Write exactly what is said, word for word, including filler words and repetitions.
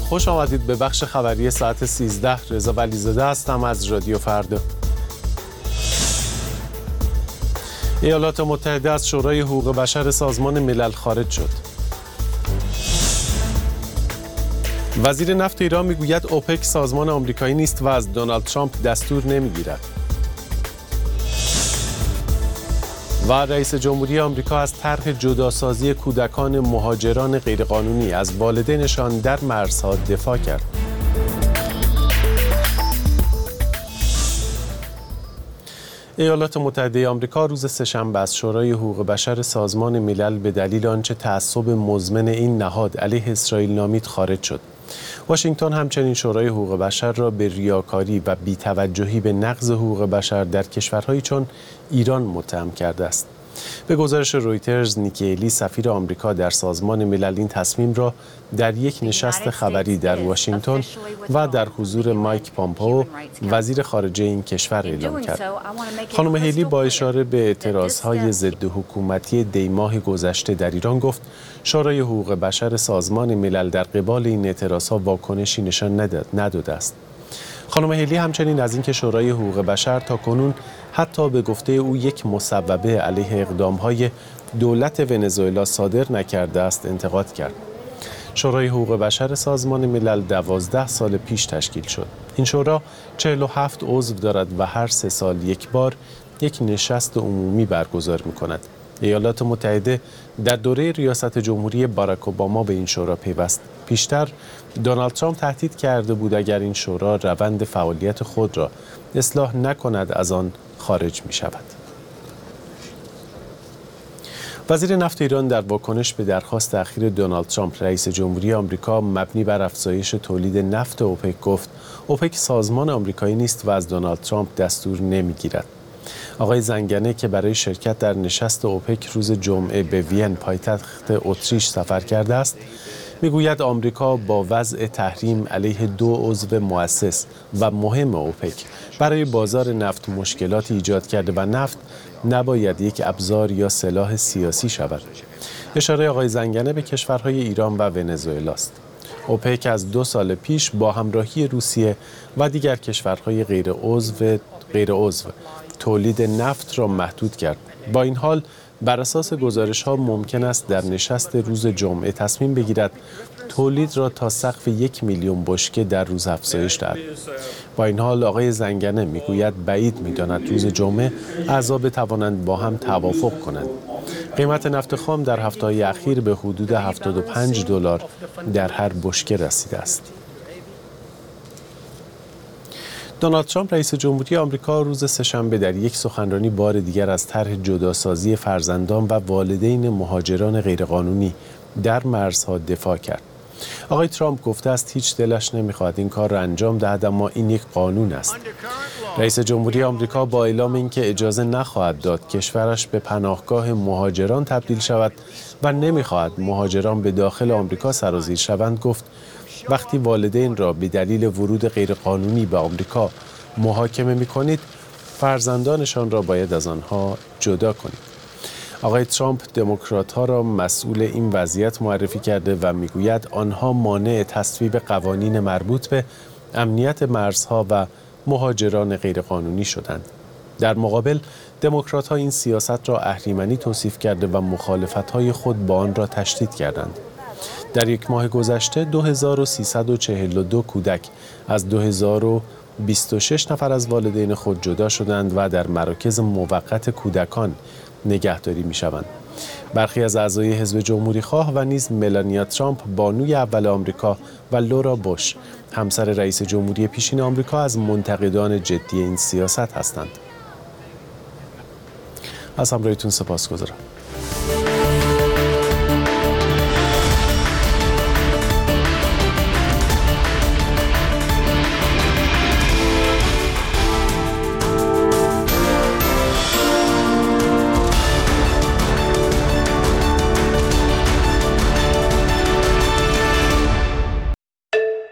خوش آمدید به بخش خبری ساعت سیزده. رضا ولیزاده هستم از رادیو فردا. ایالات متحده از شورای حقوق بشر سازمان ملل خارج شد. وزیر نفت ایران میگوید اوپک سازمان آمریکایی نیست و از دونالد ترامپ دستور نمیگیرد. و رئیس جمهوری آمریکا از طرح جداسازی کودکان مهاجران غیرقانونی از والدینشان در مرزها دفاع کرد. ایالات متحده آمریکا روز سه‌شنبه از شورای حقوق بشر سازمان ملل به دلیل آنچه تعصب مزمن این نهاد علیه اسرائیل نامید خارج شد. واشنگتن همچنین شورای حقوق بشر را به ریاکاری و بی‌توجهی به نقض حقوق بشر در کشورهایی چون ایران متهم کرده است. به گزارش رویترز، نیکی هیلی سفیر آمریکا در سازمان ملل این تصمیم را در یک نشست خبری در واشنگتن و در حضور مایک پامپئو وزیر خارجه این کشور اعلام کرد. خانم هیلی با اشاره به اعتراضهای ضد حکومتی دیماه گذشته در ایران گفت شورای حقوق بشر سازمان ملل در قبال این اعتراضها واکنشی نشان نداده است. خانم هیلی همچنین از اینکه شورای حقوق بشر تاکنون حتی به گفته او یک مصوبه علیه اقدامهای دولت ونزوئلا صادر نکرده است انتقاد کرد. شورای حقوق بشر سازمان ملل دوازده سال پیش تشکیل شد. این شورا چهل و هفت عضو دارد و هر سه سال یک بار یک نشست عمومی برگزار می‌کند. ایالات متحده در دوره ریاست جمهوری باراک اوباما به این شورا پیوست. پیشتر دونالد ترامپ تهدید کرده بود اگر این شورا روند فعالیت خود را اصلاح نکند از آن خارج می شود. وزیر نفت ایران در واکنش به درخواست اخیر دونالد ترامپ رئیس جمهوری آمریکا مبنی بر افزایش تولید نفت اوپک گفت اوپک سازمان آمریکایی نیست و از دونالد ترامپ دستور نمیگیرد. آقای زنگنه که برای شرکت در نشست اوپک روز جمعه به وین پایتخت اتریش سفر کرده است میگوید آمریکا با وضع تحریم علیه دو عضو مؤسس و مهم اوپک برای بازار نفت مشکلاتی ایجاد کرده و نفت نباید یک ابزار یا سلاح سیاسی شود. اشاره آقای زنگنه به کشورهای ایران و ونزوئلا است. اوپک از دو سال پیش با همراهی روسیه و دیگر کشورهای غیر عضو غیر عضو تولید نفت را محدود کرد. با این حال بر اساس گزارش‌ها ممکن است در نشست روز جمعه تصمیم بگیرد تولید را تا سقف یک میلیون بشکه در روز افزایش دهد. با این حال آقای زنگنه میگوید بعید می‌داند روز جمعه اعضا بتوانند با هم توافق کنند. قیمت نفت خام در هفته‌های اخیر به حدود هفتاد و پنج دلار در هر بشکه رسیده است. دونالد ترامپ رئیس جمهوری آمریکا روز سه‌شنبه در یک سخنرانی بار دیگر از طرح جداسازی فرزندان و والدین مهاجران غیرقانونی در مرزها دفاع کرد. آقای ترامپ گفته است هیچ دلش نمی‌خواهد این کار را انجام دهد اما این یک قانون است. رئیس جمهوری آمریکا با اعلام اینکه اجازه نخواهد داد کشورش به پناهگاه مهاجران تبدیل شود و نمی‌خواهد مهاجران به داخل آمریکا سرازیر شوند گفت وقتی والدین را به دلیل ورود غیرقانونی به آمریکا محاکمه می‌کنید، فرزندانشان را باید از آنها جدا کنید. آقای ترامپ دموکرات‌ها را مسئول این وضعیت معرفی کرده و می‌گوید آنها مانع تصویب قوانین مربوط به امنیت مرزها و مهاجران غیرقانونی شدند. در مقابل دموکرات‌ها این سیاست را اهریمنی توصیف کرده و مخالفت‌های خود با آن را تشدید کردند. در یک ماه گذشته دو هزار و سیصد و چهل و دو کودک از دو هزار و بیست و شش نفر از والدین خود جدا شدند و در مراکز موقت کودکان نگهداری می‌شوند. برخی از اعضای حزب جمهوری خواه و نیز ملانیا ترامپ بانوی اول آمریکا و لورا بوش همسر رئیس جمهوری پیشین آمریکا از منتقدان جدی این سیاست هستند. از همراهیتون سپاسگزارم.